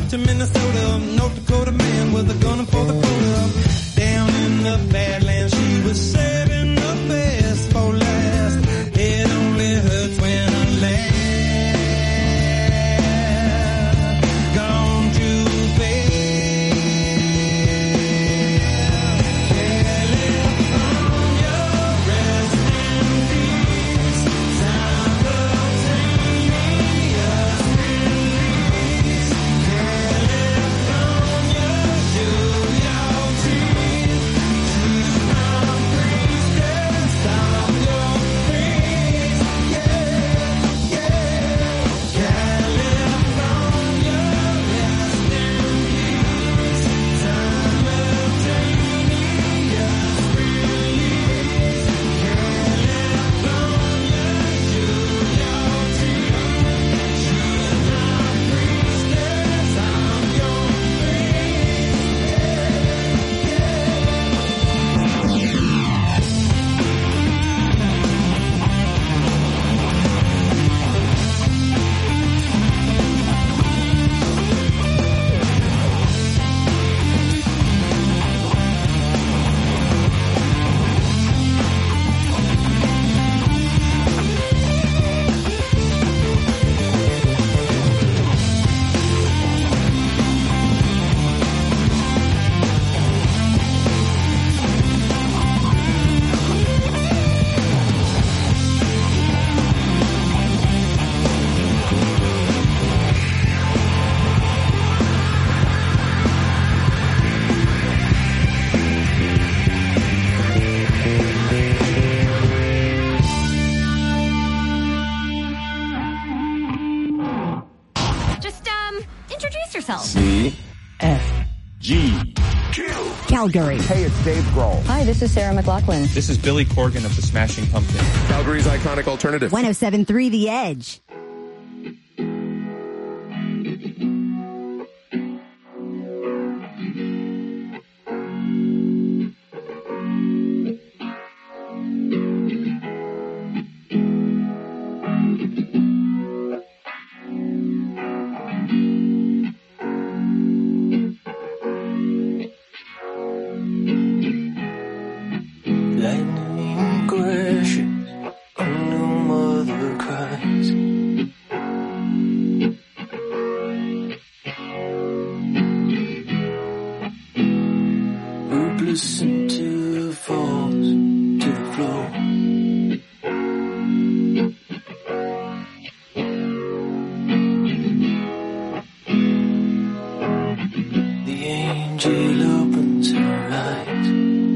to Minnesota, North Dakota man with a gun for the quota. Down in the Badlands, she was saving the best for last. It only hurts when I laugh. Gone too fast. California, rest in peace. Simultaneous release. California, do your dreams. I'm freezing, stop your face. Yeah, yeah. California, rest in peace. Simultaneous release. California, do your dreams. I'm freezing, stop your Just, introduce yourself. C-F-G. Calgary. Hey, it's Dave Grohl. Hi, this is Sarah McLachlan. This is Billy Corgan of the Smashing Pumpkins. Calgary's iconic alternative. 107.3 The Edge. lightning crashes, a new mother cries. Hopeless until it falls to the floor. The angel opens her eyes.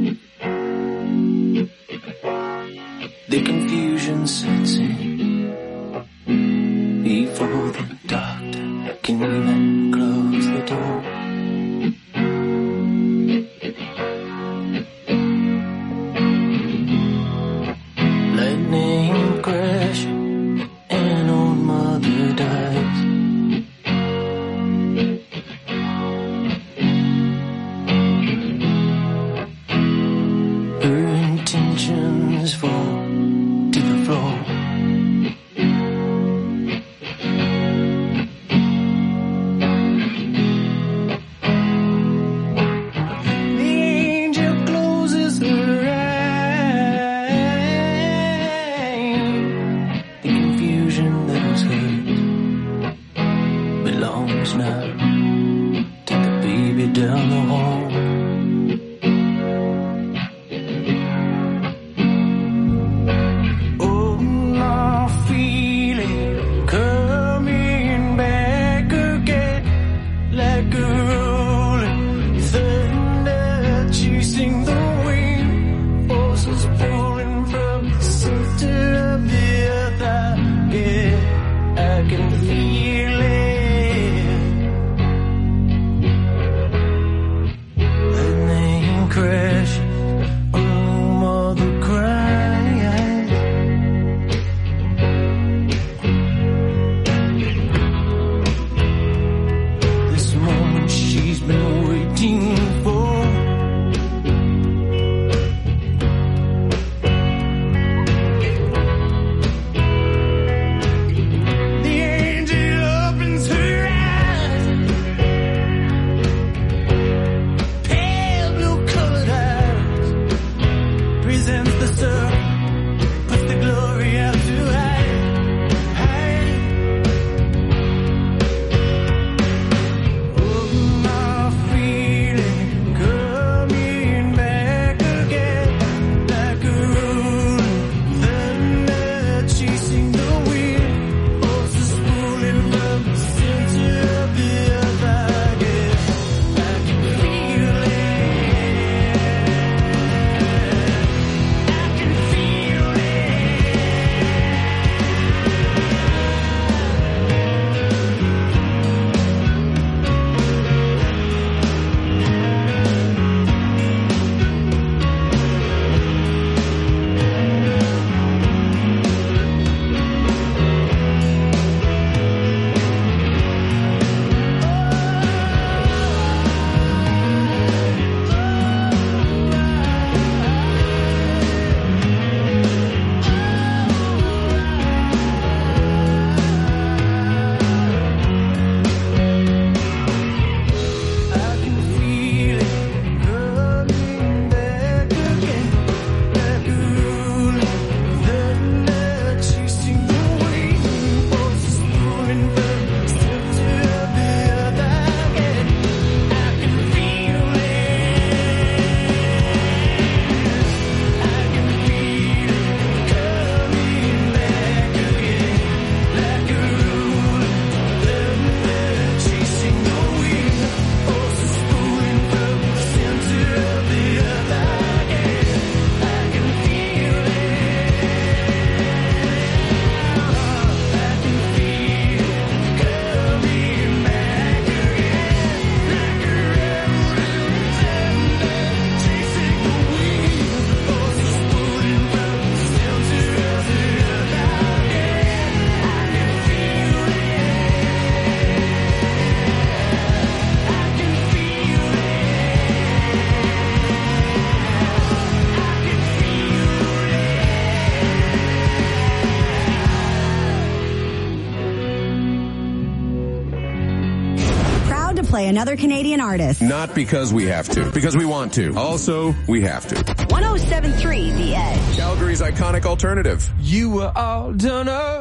The confusion sets in before the doctor can even close the door. Lightning crash, an old mother dies. Her intentions fall to the floor. The angel closes her eyes. The confusion that was hers belongs now to the baby down the hall. Oh, my feeling coming back again, like a rolling thunder chasing the wind, forces pulling from the center of the other. Yeah, I can feel it. Lightning crash, oh, mother cries. This moment she's been waiting for. play another Canadian artist. Not because we have to, because we want to. Also, we have to. 107.3 The Edge. Calgary's iconic alternative. You were all done up,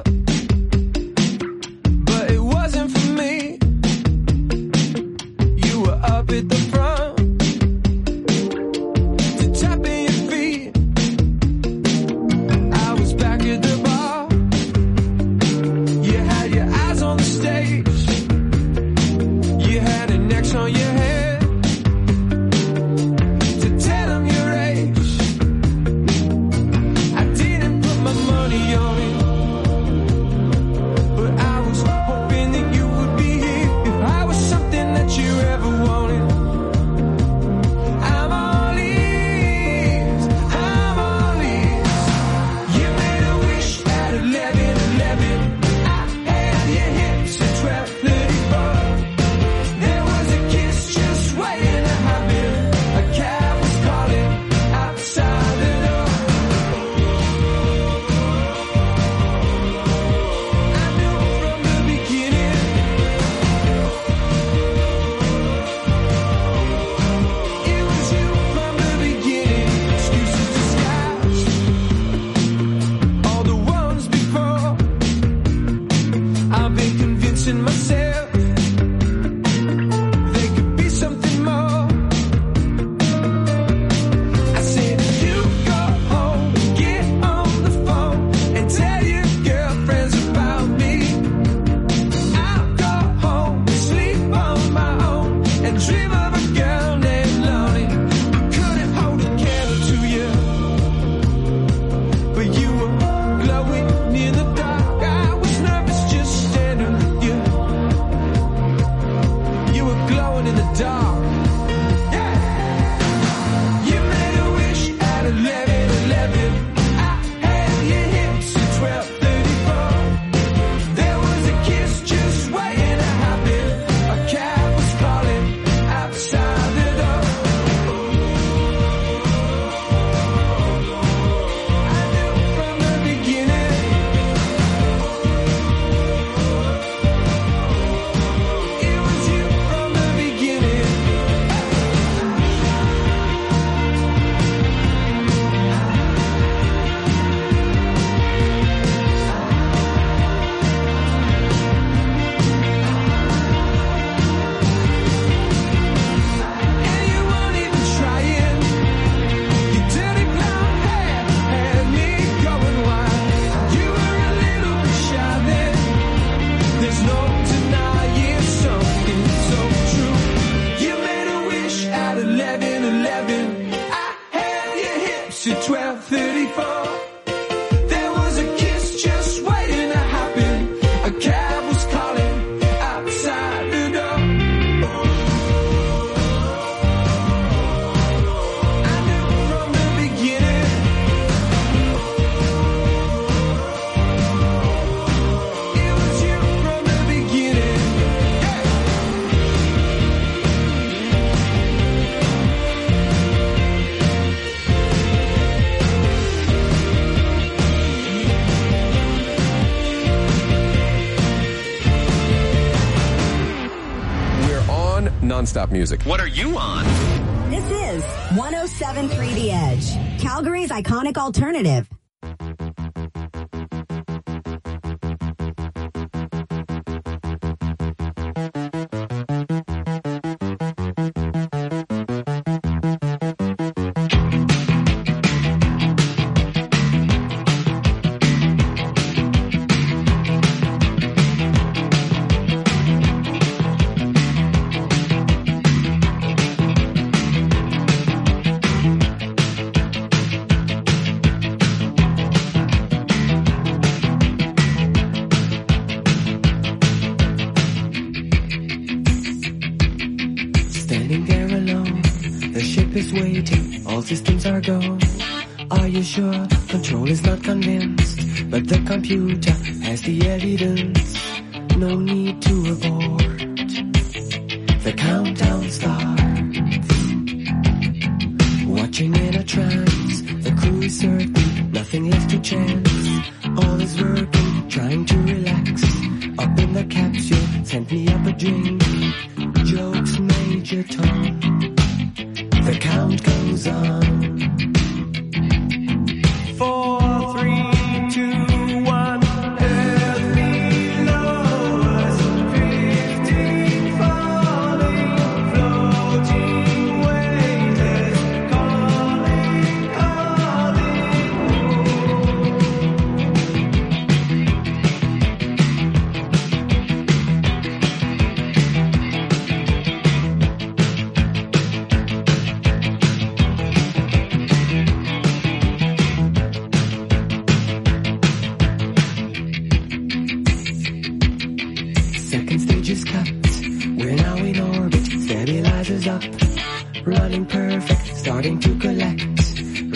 but it wasn't for me. You were up at the front to tapping your feet. I was back at the bar. You had your eyes on the stage. You had an X on your head to tell them your age. I didn't put my money on it, but I was hoping that you would be here if I was something that you ever wanted. I'm all ears, I'm all ears. You made a wish at 11:11. I had your hips at 12:34. There was a kiss just waiting to happen. A cab was calling outside the door. I knew from the beginning. It was you from the beginning. Excuses disguised all the ones before. I've been convincing myself they could be something more. I said, you go home, get on the phone, and tell your girlfriends about me. I'll go home, sleep on my own, and dream of a girl named Lonnie. I couldn't hold a candle to you, but you were glowing in the dark. I was nervous just standing with you. You were glowing in the dark. Yeah. You made a wish at 11:11. I had your hips at 12:34. There was a kiss just waiting to happen. A cab was calling outside the door. I knew from the beginning. It was you from the beginning. And you weren't even trying. Your dirty blonde hair had me going wild. You were a little bit shy then. There's no denying something so true. You made a wish at 11:11. I had your hips at 12:34. There was a kiss just waiting to happen. A cab was calling outside the door. I knew from the beginning. It was you from the beginning. We're on nonstop music. What are you on? This is 107.3 The Edge. Calgary's iconic alternative. Standing there alone, the ship is waiting, all systems are go. Are you sure? Control is not convinced, but the computer has the evidence. No need to abort. The countdown starts. Watching in a trance, the crew is certain, nothing left to chance. All is working, trying to relax. Up in the capsule, sent me up a drink. Jokes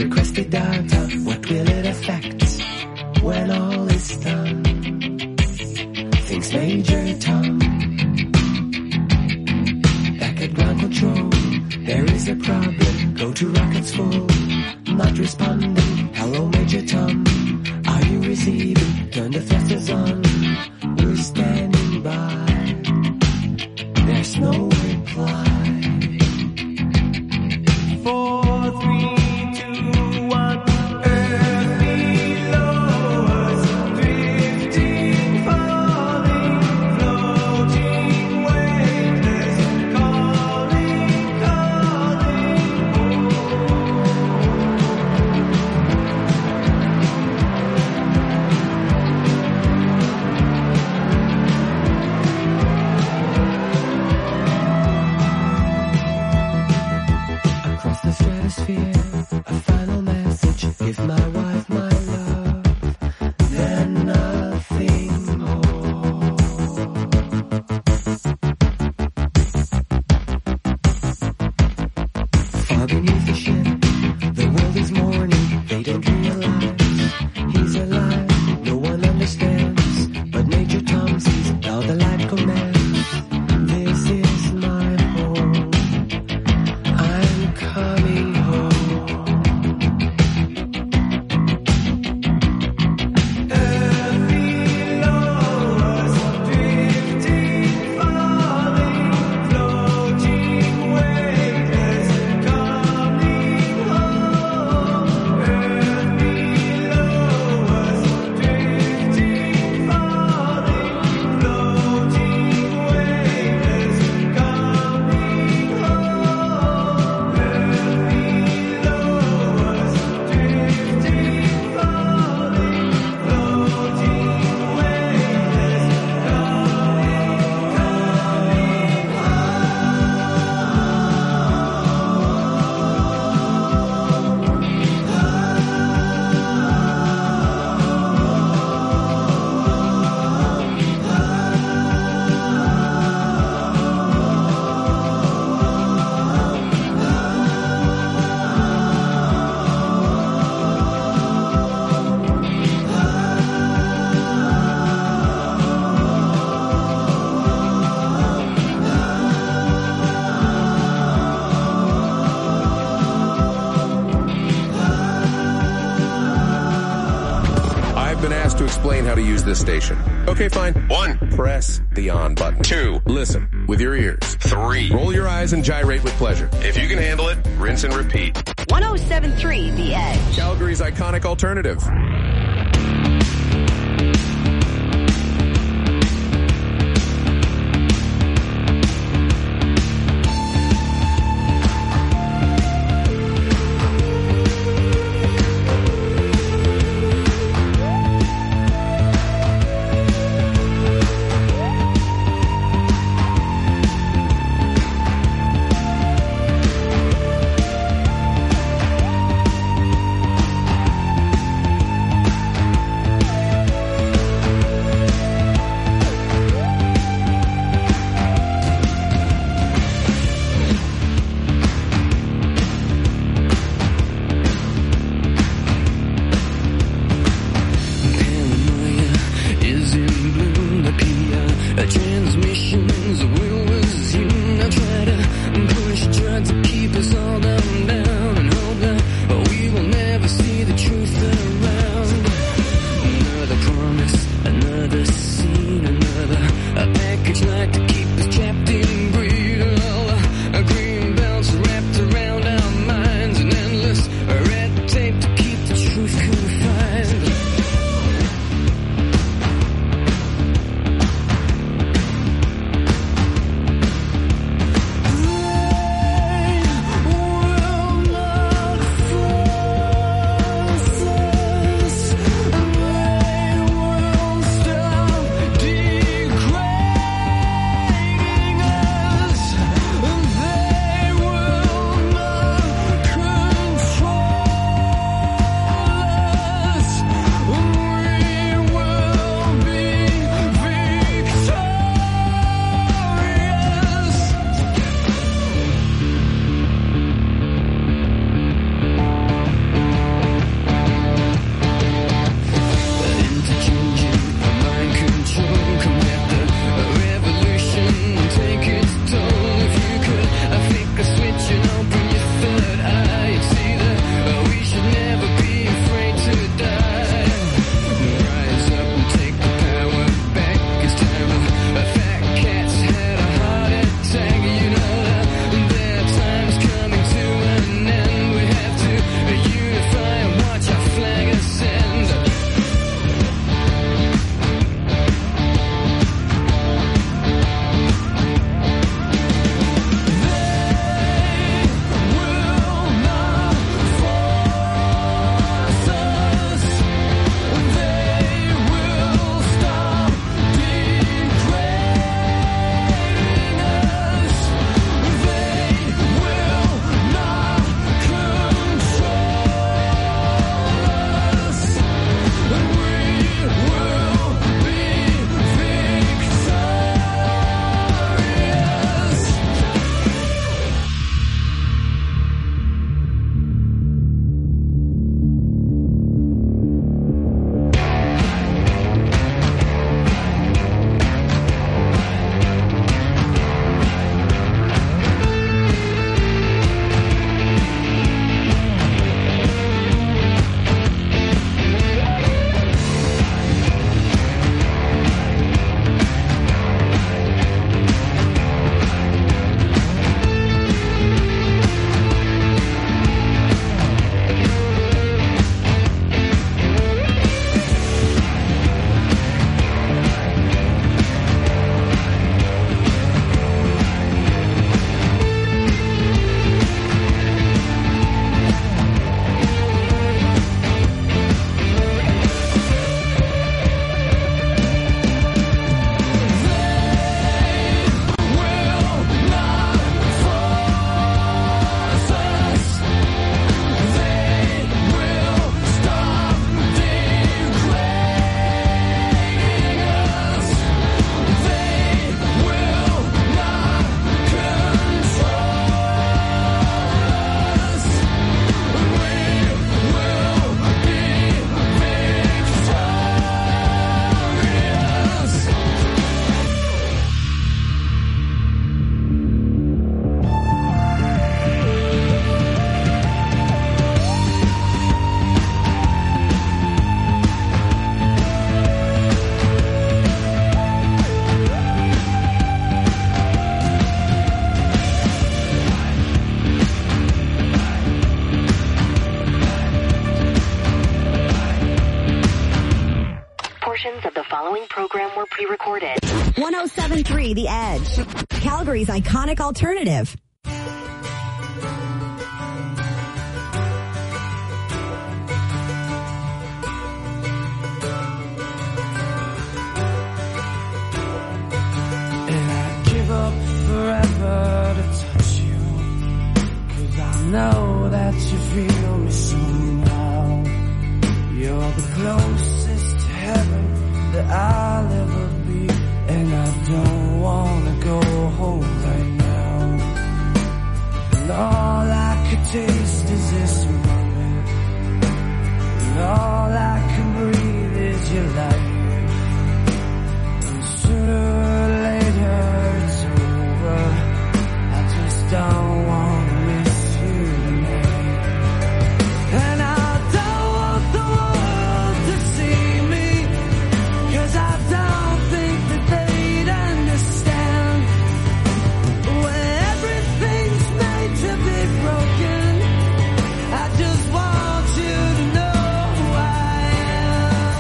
requested data, what will it affect when all is done? Thinks Major Tom. Back at ground control, there is a problem. Go to rocket school, not responding. Hello, Major Tom. Are you receiving? Turn the thrusters on. We're standing by. There's no reply. 4, 3, 2, 1. Earth below us, drifting, falling, floating, weightless, calling, calling. Across the stratosphere, a final message. Give my wife my love, then nothing more. Far beneath the ship, the world is mourning. They don't realize he's alive. No one understands, but Major Tom sees all the light commands. This is my home. I'm coming home. Earth below us, drifting, falling, floating, weightless, coming home. Earth below us, drifting, falling, floating, weightless, coming home. I've been asked to explain how to use this station. Okay, fine. 1. Press the on button. 2. Listen with your ears. 3. Roll your eyes and gyrate with pleasure. If you can handle it, rinse and repeat. 107.3 The Edge. Calgary's iconic alternative. Portions of the following program were pre-recorded. 107.3 The Edge, Calgary's iconic alternative. And I'd give up forever to touch you, 'cause I know that you feel me somehow. You're the closest to heaven that I'll ever be, and I don't wanna go home right now. And all I could taste is this moment, and all I can breathe is your light. And sooner or later it's over, I just don't wanna miss you tonight. And I don't want the world to see me, 'cause I don't think that they'd understand. When everything's made to be broken, I just want you to know who I am.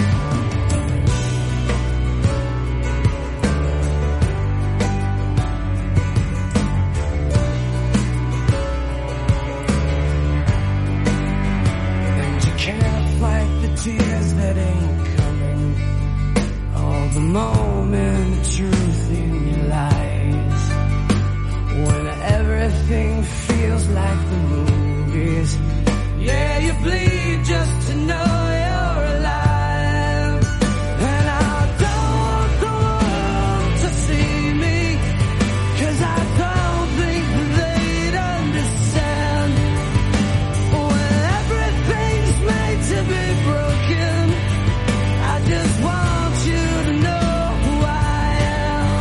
And you can't fight the tears that ain't coming, all the moment of truth in your lies. When everything feels like the movies, yeah, you bleed just to know you're alive. And I don't want the world to see me, 'cause I don't think that they'd understand. When everything's made to be broken, I just want you to know who I am.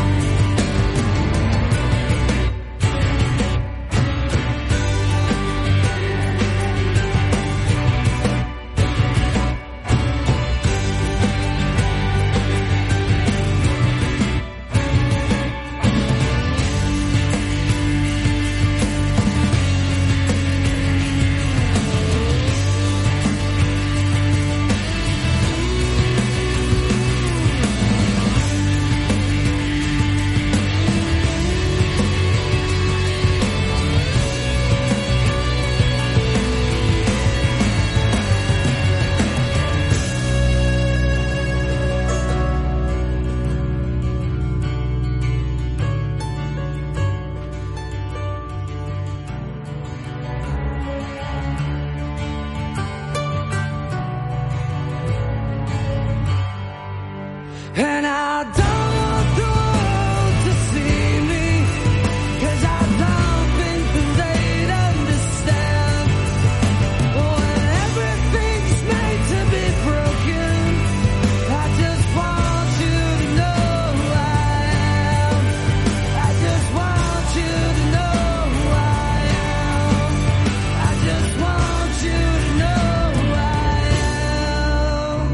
And I don't want the world to see me, 'cause I don't think that they'd understand. When everything's made to be broken, I just want you to know who I am. I just want you to know who I am. I just want you to know who I am.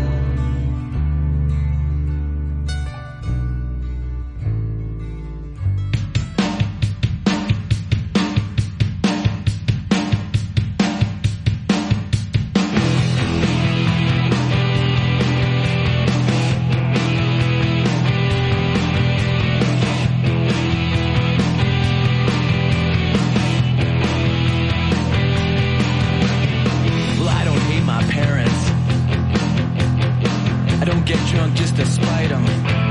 Well, I don't hate my parents. I don't get drunk just to spite them.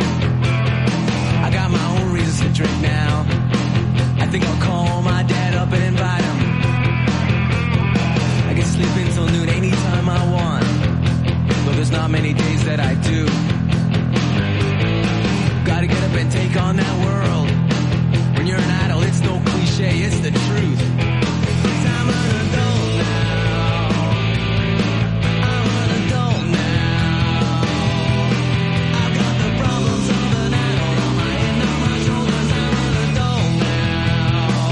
I got my own reasons to drink now. I think I'll call my dad up and invite him. I can sleep until noon anytime I want, though there's not many days that I do. Gotta get up and take on that world. When you're an adult, it's no cliche, it's the truth. 'Cause I'm an adult now. I'm an adult now. I've got the problems of an adult on my head, on my shoulders. I'm an adult now.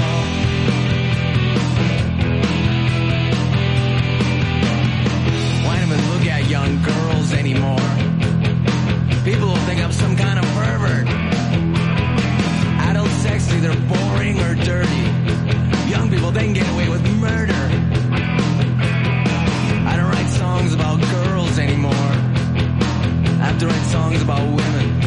Why don't even look at young girls anymore? songs about women.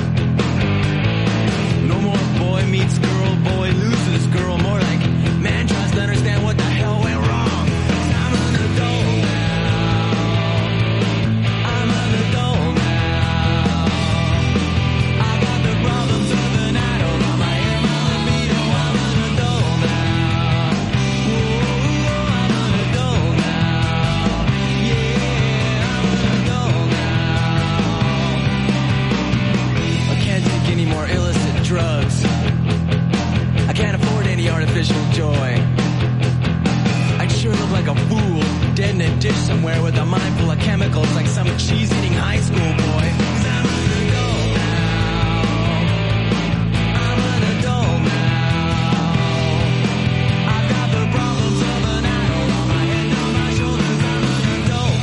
No more boy meets girl, boy loses girl. More like man tries to understand what the hell went wrong. 'Cause I'm an adult now. I'm an adult now. I got the problems of an adult on my ear, my libido. I'm an adult now. Whoa, I'm an adult now. Yeah, I'm an adult now. I can't take any more illicit drugs. I can't afford any artificial joy. I'd sure look like a fool, dead in a ditch somewhere with a mind full of chemicals like some cheese-eating high school boy. 'Cause I'm an adult now. I'm an adult now. I've got the problems of an adult on my head, on my shoulders. I'm an adult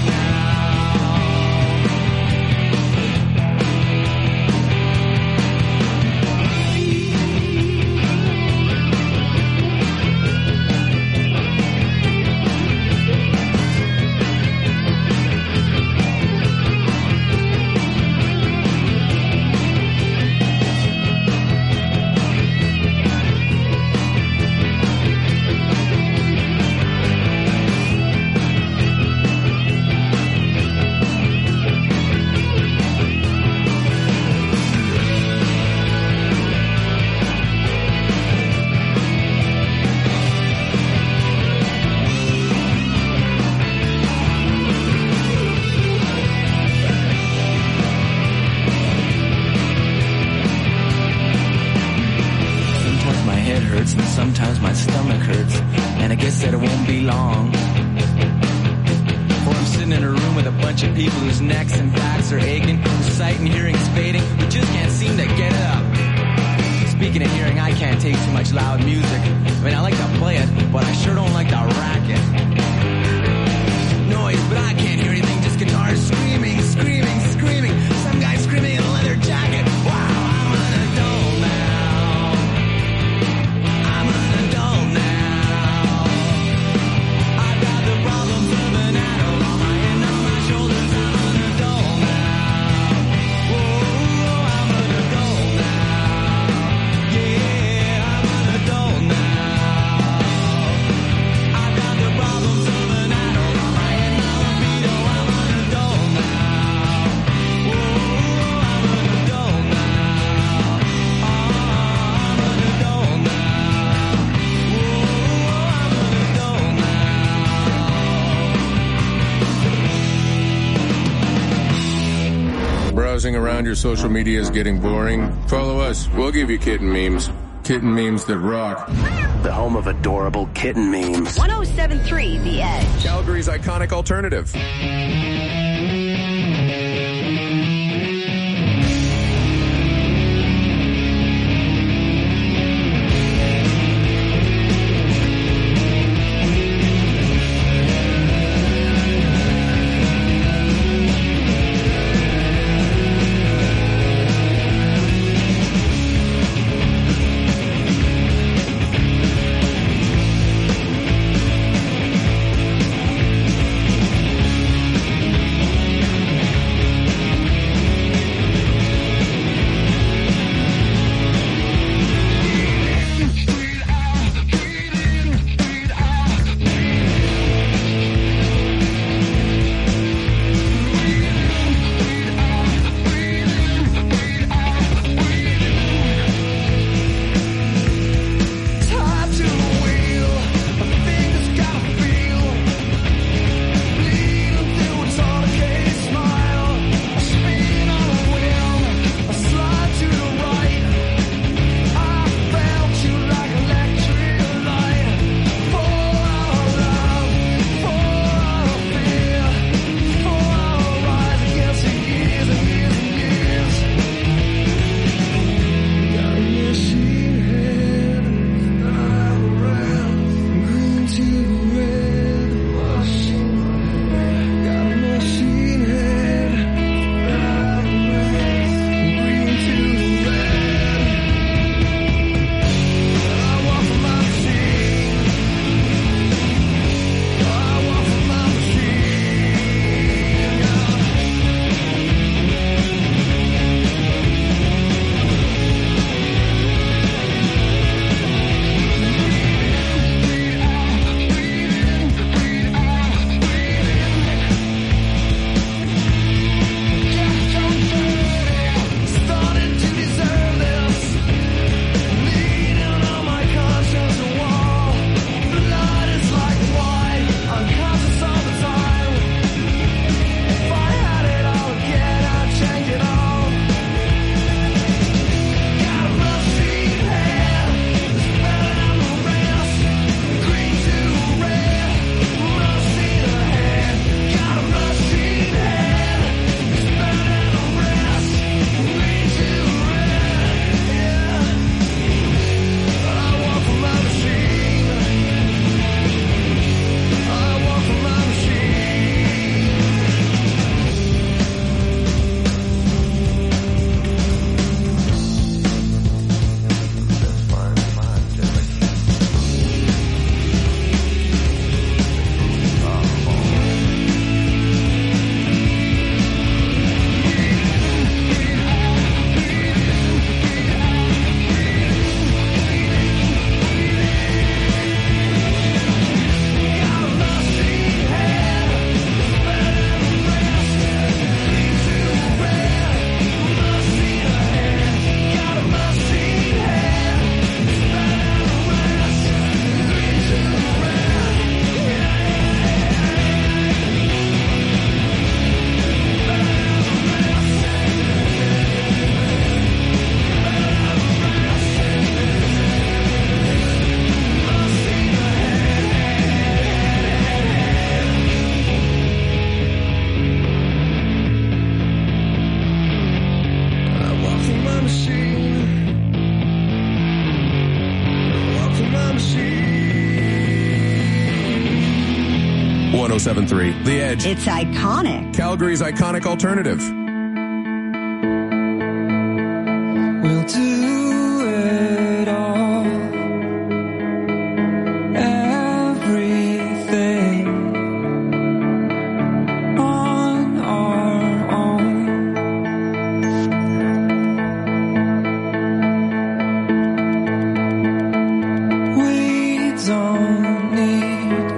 and sometimes my stomach hurts, and I guess that it won't be long before I'm sitting in a room with a bunch of people whose necks and backs are aching, whose sight and hearing is fading, who just can't seem to get it up. Speaking of hearing, I can't take too much loud music. I mean, I like to play it, but I sure don't like to rack it. Noise, but I can't hear anything, just guitars screaming, screaming, screaming. Some guy screaming in a leather jacket. Wow, I'm an adult now. I'm an adult now. I've got the problems of an adult on my head, on my shoulders. I'm an adult now. Whoa, I'm an adult now. Yeah, I'm an adult now. I've got the problems of an adult on my head, my libido. I'm an adult now. Whoa, I'm an adult now. I'm an adult now. Whoa, I'm an adult now. Browsing around your social media is getting boring? Follow us. We'll give you kitten memes. Kitten memes that rock. The home of adorable kitten memes. 107.3 The Edge. Calgary's iconic alternative. 107.3 The Edge. It's iconic. Calgary's iconic alternative. We'll do it all. Everything on our own. We don't need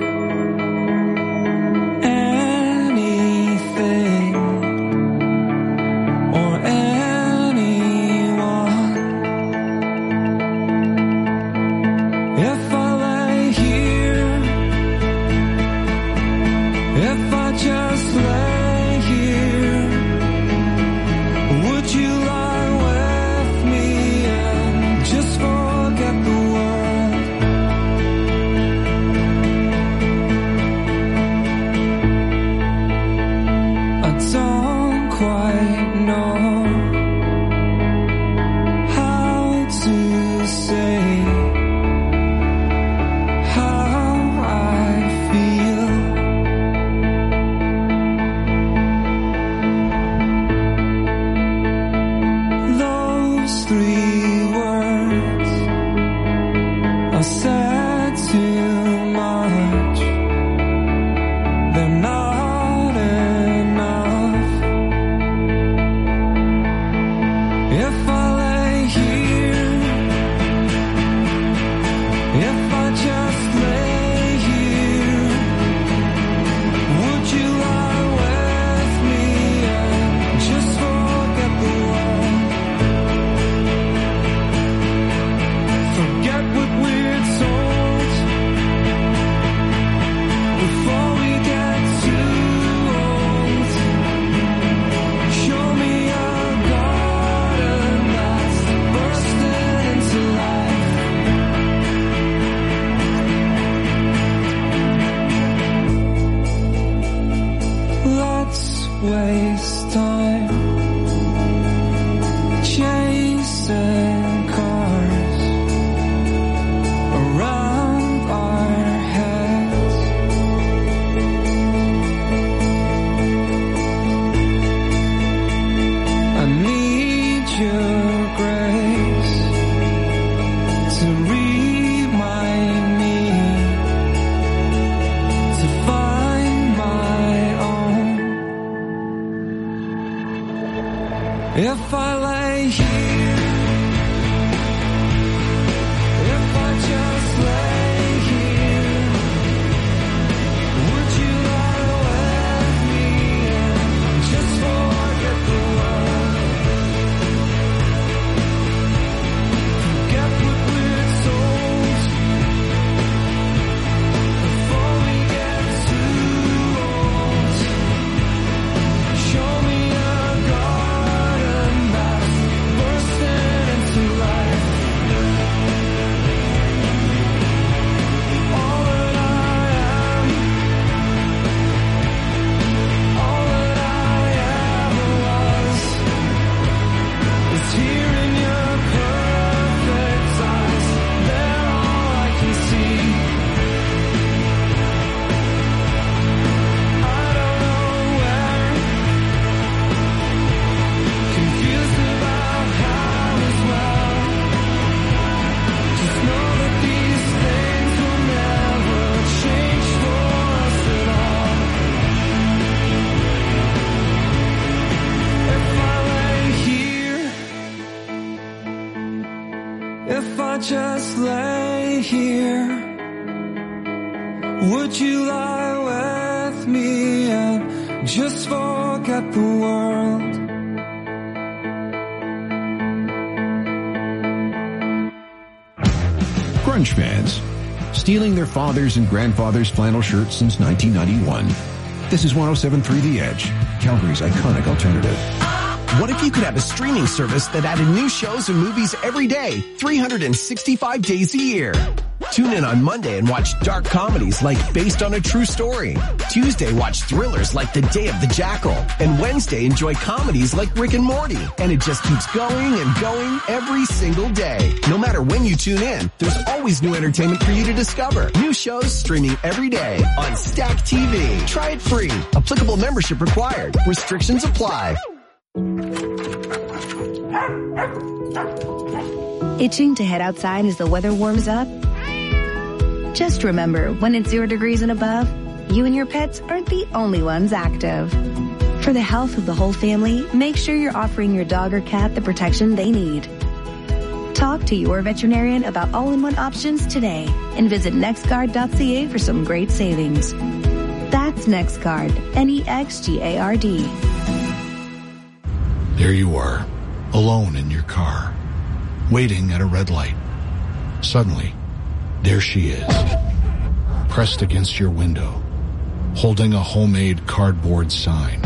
anything or anyone. If I lay here, if I just lay here, would you lie with me and just forget the world? I don't quite know how to say how I feel. Those 3 words are said too much. They're not enough. If I lay here, if I just lay here, would you lie with me and just forget the world? Forget what we're told before we get too old. Show me a garden that's bursting into life. Let's waste time chasing cars around our heads. I need your grace to remind me to find my own. If I lay here, if I just lay here, would you lie with me and just forget the world? Forget what we're told before we get too old. Show me a garden that's bursting into life. All that I am, all that I ever was, is here in your perfect eyes. They're all I can see. I don't know where, confused about how as well. Just know that these things will never change for us at all. If I lay here, if I just lay here, would you lie with me and just forget the world? Grunge fans, stealing their fathers' and grandfathers' flannel shirts since 1991. This is 107.3 The Edge, Calgary's iconic alternative. What if you could have a streaming service that added new shows and movies every day, 365 days a year? Tune in on Monday and watch dark comedies like Based on a True Story. Tuesday, watch thrillers like The Day of the Jackal. And Wednesday, enjoy comedies like Rick and Morty. And it just keeps going and going every single day. No matter when you tune in, there's always new entertainment for you to discover. New shows streaming every day on Stack TV. Try it free. Applicable membership required. Restrictions apply. Itching to head outside as the weather warms up? Just remember, when it's 0 degrees and above, you and your pets aren't the only ones active. For the health of the whole family, make sure you're offering your dog or cat the protection they need. Talk to your veterinarian about all-in-one options today and visit nextguard.ca for some great savings. That's NextGuard, NEXGARD. There you are, alone in your car, waiting at a red light. Suddenly, there she is, pressed against your window, holding a homemade cardboard sign.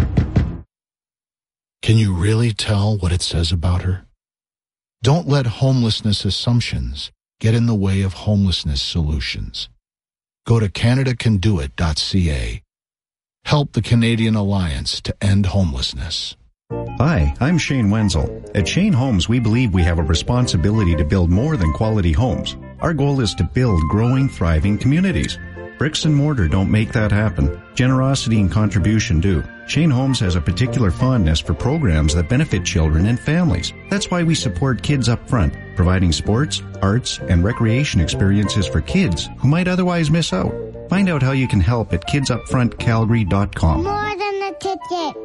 Can you really tell what it says about her? Don't let homelessness assumptions get in the way of homelessness solutions. Go to CanadaCanDoIt.ca. Help the Canadian Alliance to End Homelessness. Hi, I'm Shane Wenzel. At Shane Homes, we believe we have a responsibility to build more than quality homes. Our goal is to build growing, thriving communities. Bricks and mortar don't make that happen. Generosity and contribution do. Shane Homes has a particular fondness for programs that benefit children and families. That's why we support Kids Up Front, providing sports, arts, and recreation experiences for kids who might otherwise miss out. Find out how you can help at kidsupfrontcalgary.com. More than a ticket.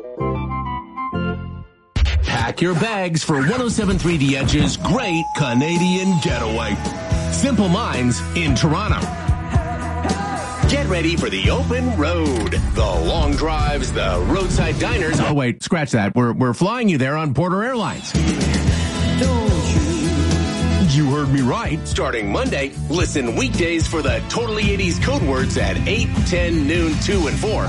Pack your bags for 107.3 The Edge's Great Canadian Getaway. Simple Minds in Toronto. Get ready for the open road, the long drives, the roadside diners. Oh, wait, scratch that. We're flying you there on Porter Airlines. You heard me right. Starting Monday, listen weekdays for the Totally 80s code words at 8, 10, noon, 2, and 4.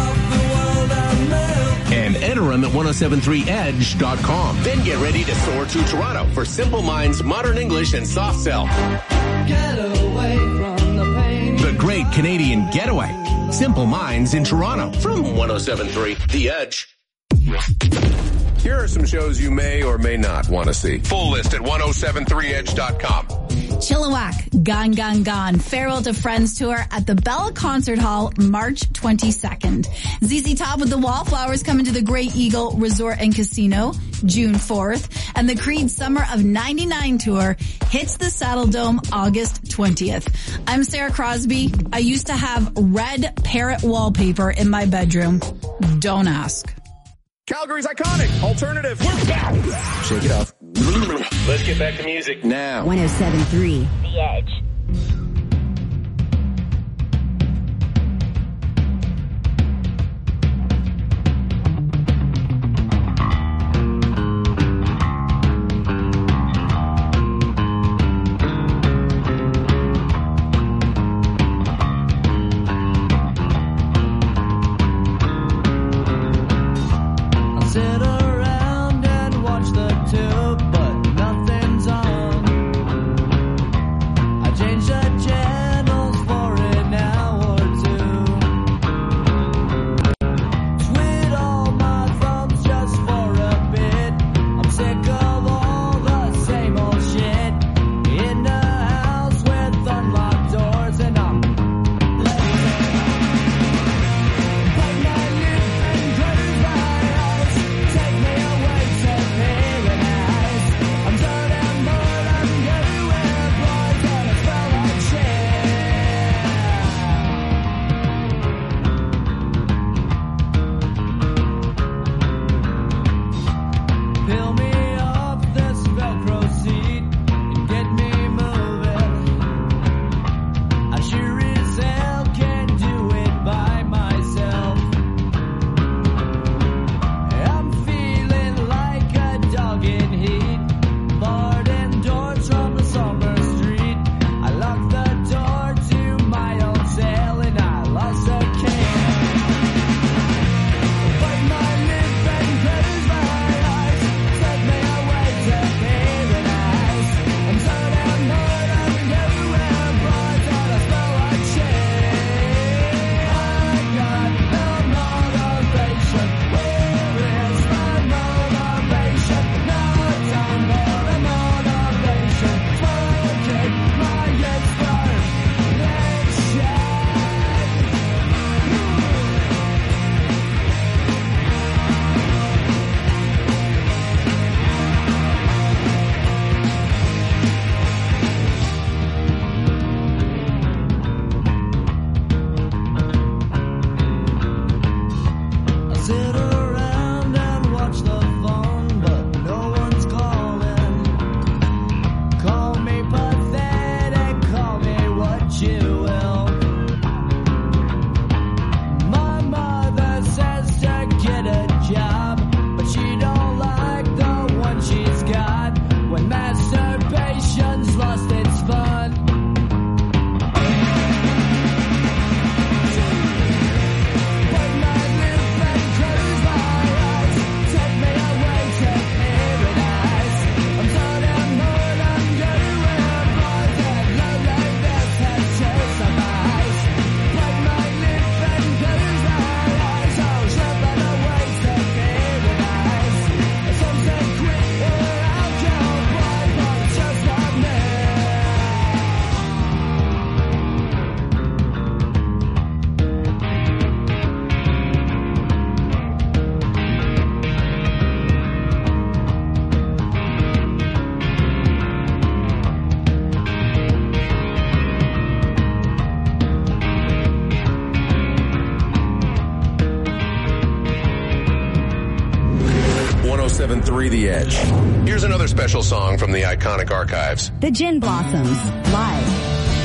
And enter them at 1073edge.com. Then get ready to soar to Toronto for Simple Minds, Modern English, and Soft Sell. Get away from the pain. The Great Canadian Getaway. Simple Minds in Toronto from 1073 The Edge. Here are some shows you may or may not want to see. Full list at 1073edge.com. Chilliwack, Gone, Gone, Gone, Farewell to Friends tour at the Bella Concert Hall, March 22nd. ZZ Top with the Wallflowers coming to the Grey Eagle Resort and Casino, June 4th. And the Creed Summer of 99 tour hits the Saddle Dome August 20th. I'm Sarah Crosby. I used to have red parrot wallpaper in my bedroom. Don't ask. Calgary's iconic alternative. We're back. Shake it off. Let's get back to music now. 107.3 The Edge. I changed 107.3 The Edge. Here's another special song from the iconic archives. The Gin Blossoms, live.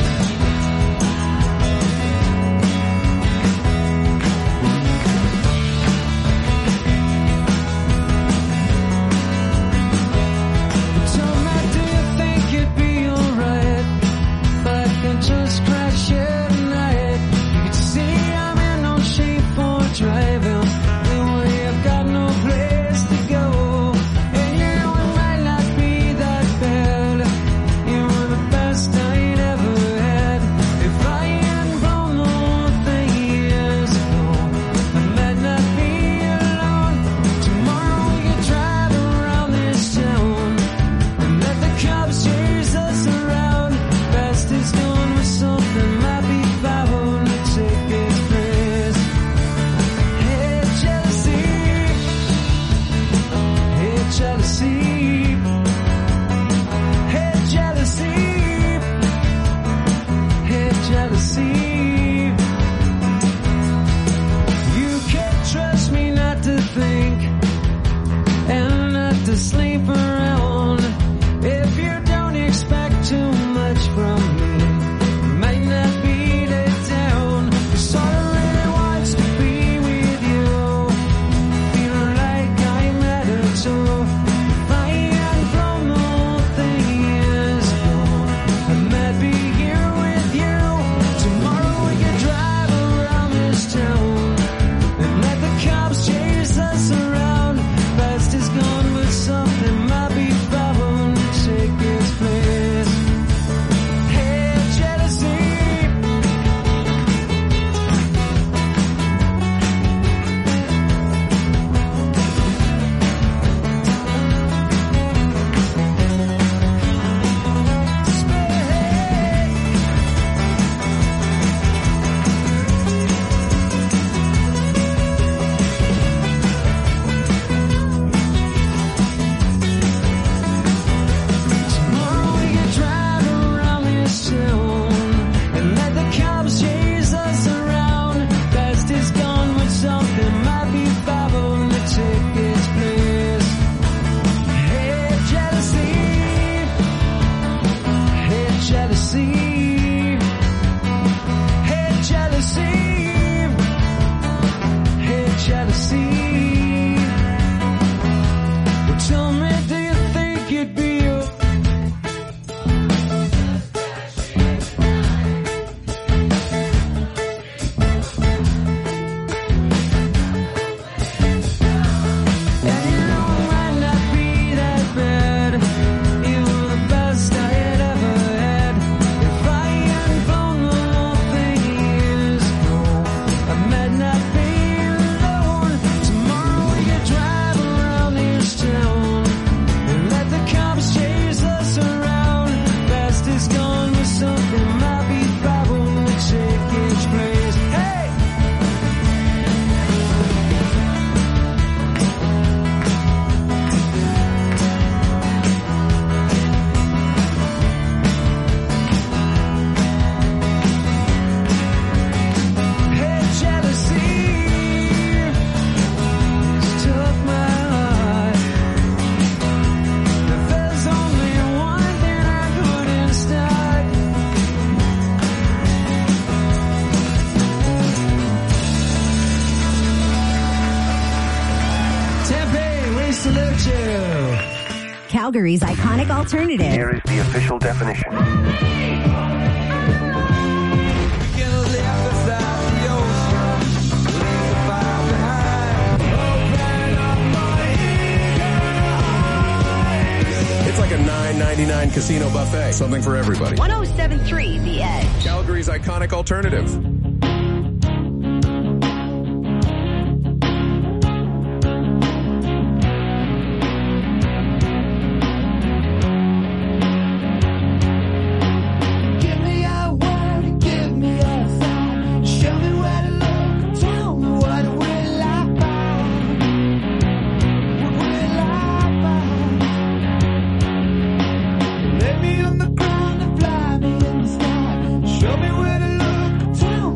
Calgary's iconic alternative. Here is the official definition. It's like a $9.99 casino buffet. Something for everybody. 107.3 The Edge. Calgary's iconic alternative. Show me where to look, tell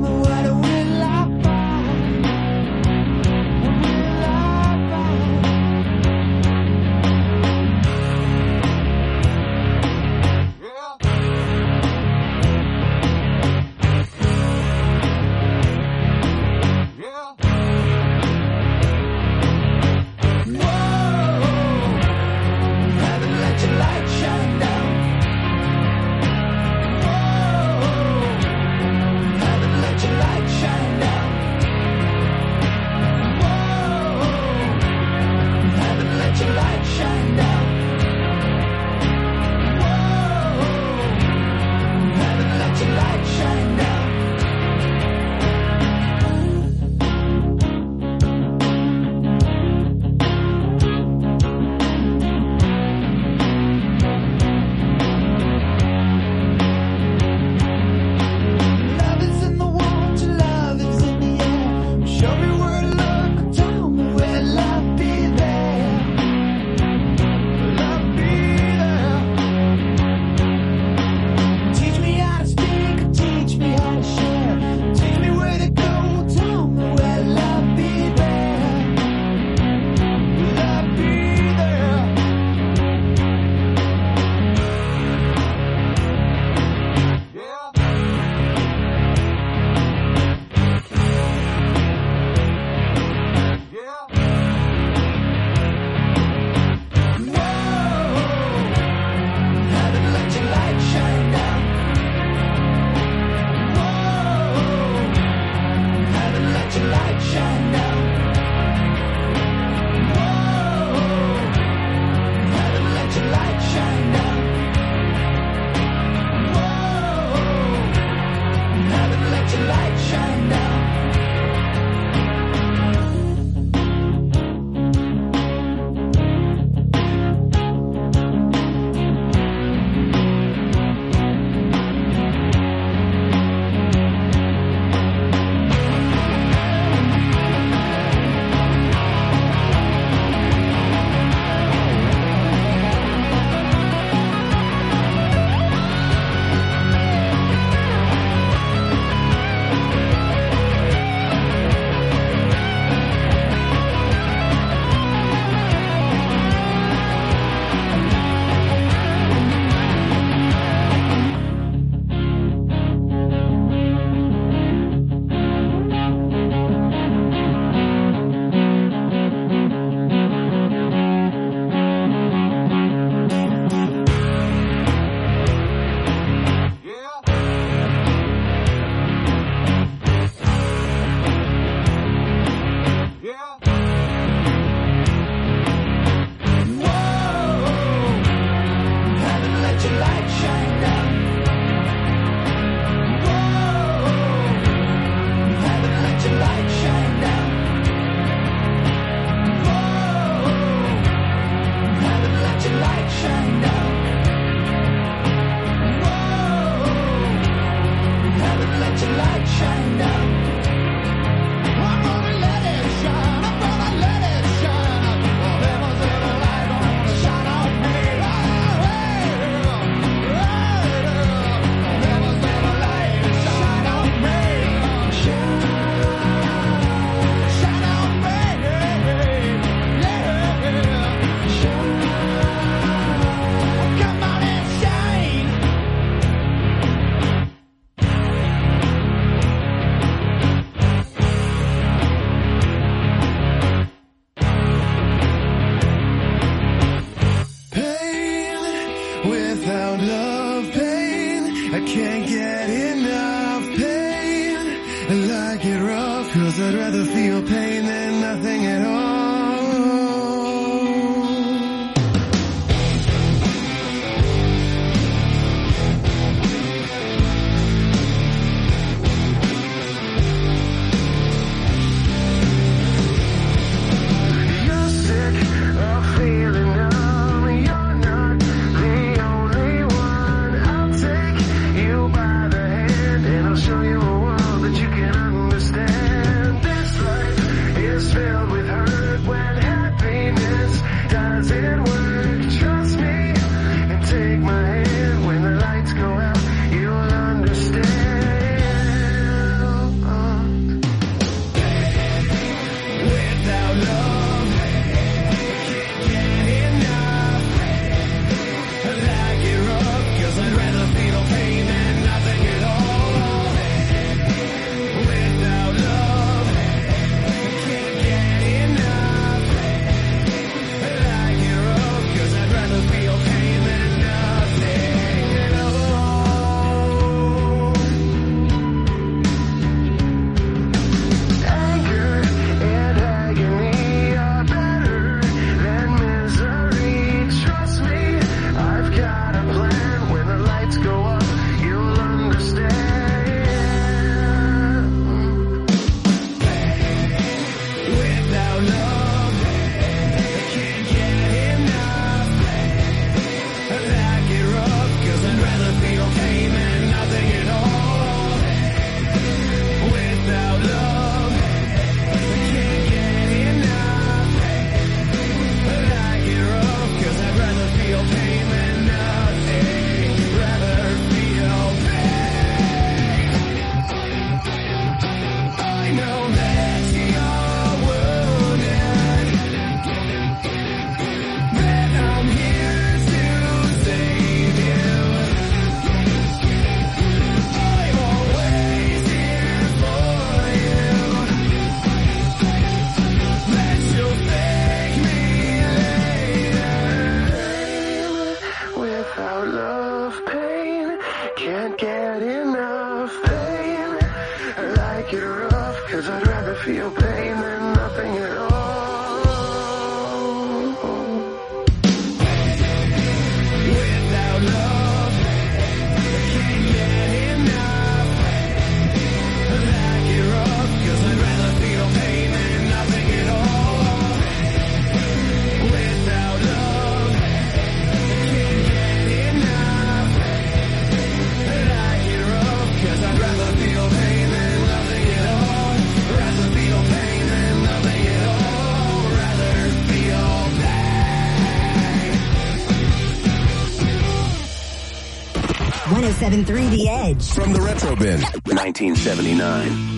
107.3 The Edge. From the Retro Bin. 1979.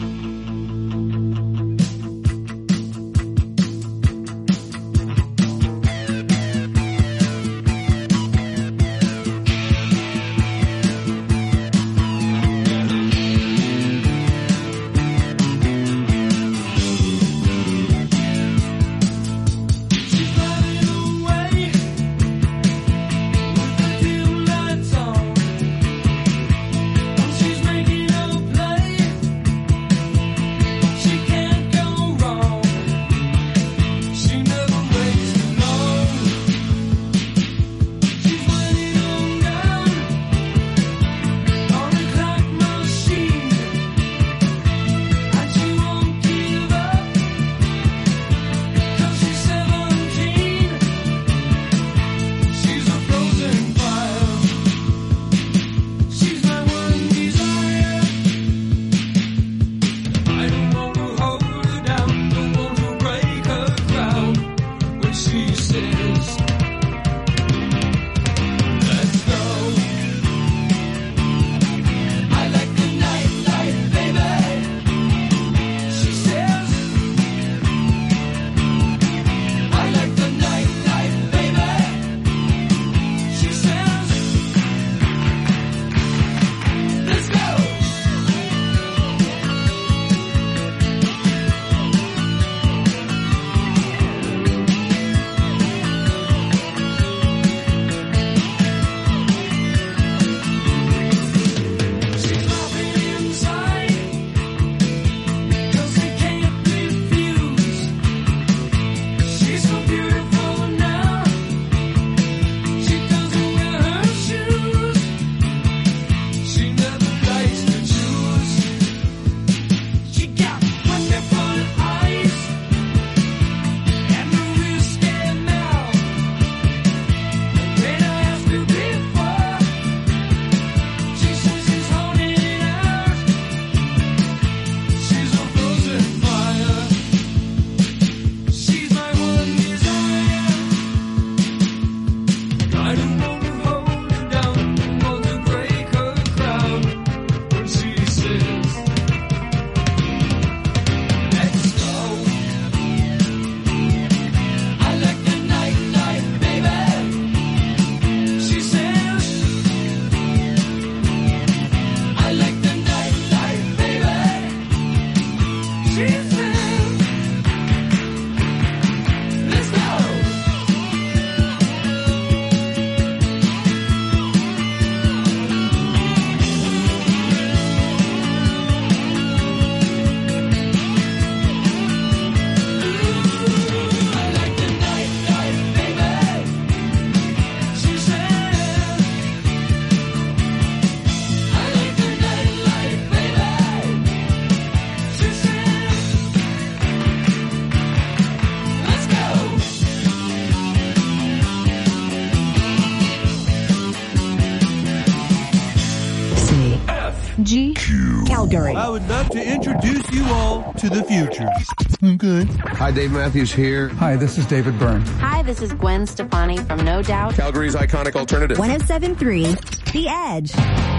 G. Calgary. I would love to introduce you all to the future. Good. Hi, Dave Matthews here. Hi, this is David Byrne. Hi, this is Gwen Stefani from No Doubt. Calgary's iconic alternative. 107.3 The Edge.